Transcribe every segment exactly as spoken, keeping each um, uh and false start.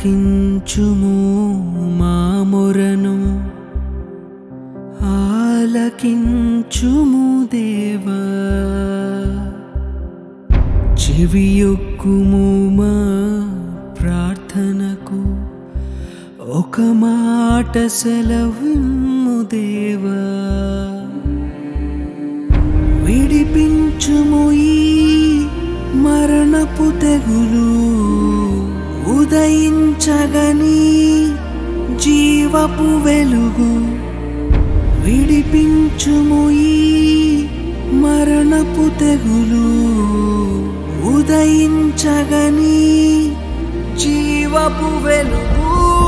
ఆలకించుము మా మొరను ఆలకించుము దేవా చెవియొక్కుము మా ప్రార్థనకు ఒక మాట సెలవిమ్ము దేవా విడిపించుము ఈ మరణపు తెగులు ఉదయించగని జీవపు వెలుగు విడిపించుము ఈ మరణపు తెగులు ఉదయించగని జీవపు వెలుగు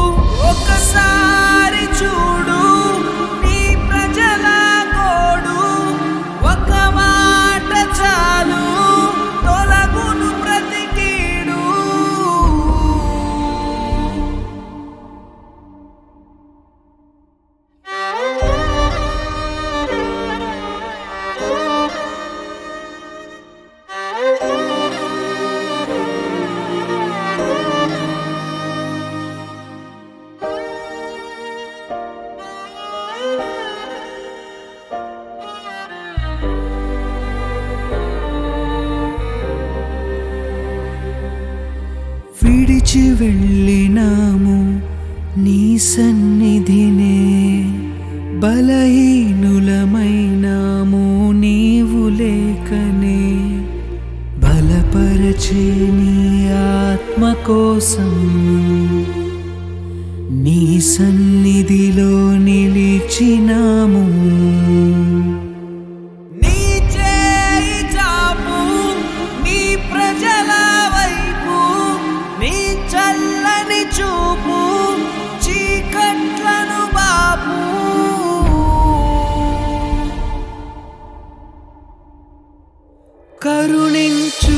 ఒకసారి చూడు నీ ప్రజల గోడు ఒక మాట చాలు తొలగును ప్రతి కీడు విడిచి వెళ్ళినాము నీ సన్నిధినే బలహీనులమైనాము నీవు లేకనే బలపరచే నీ ఆత్మ కోసం నీ సన్నిధిలో నిలిచినాము నీ చేయి చాపు నీ ప్రజల వైపు నీ చల్లని చూపు చీకట్లను బాపు కరుణించు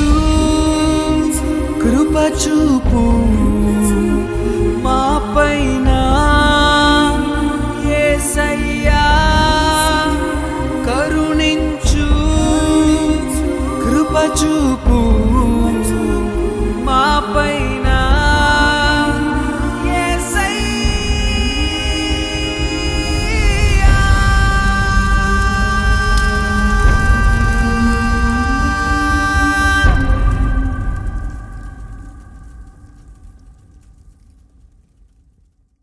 కృప చూపు మా పైన యేసయ్యా కరుణించు కృప చూపు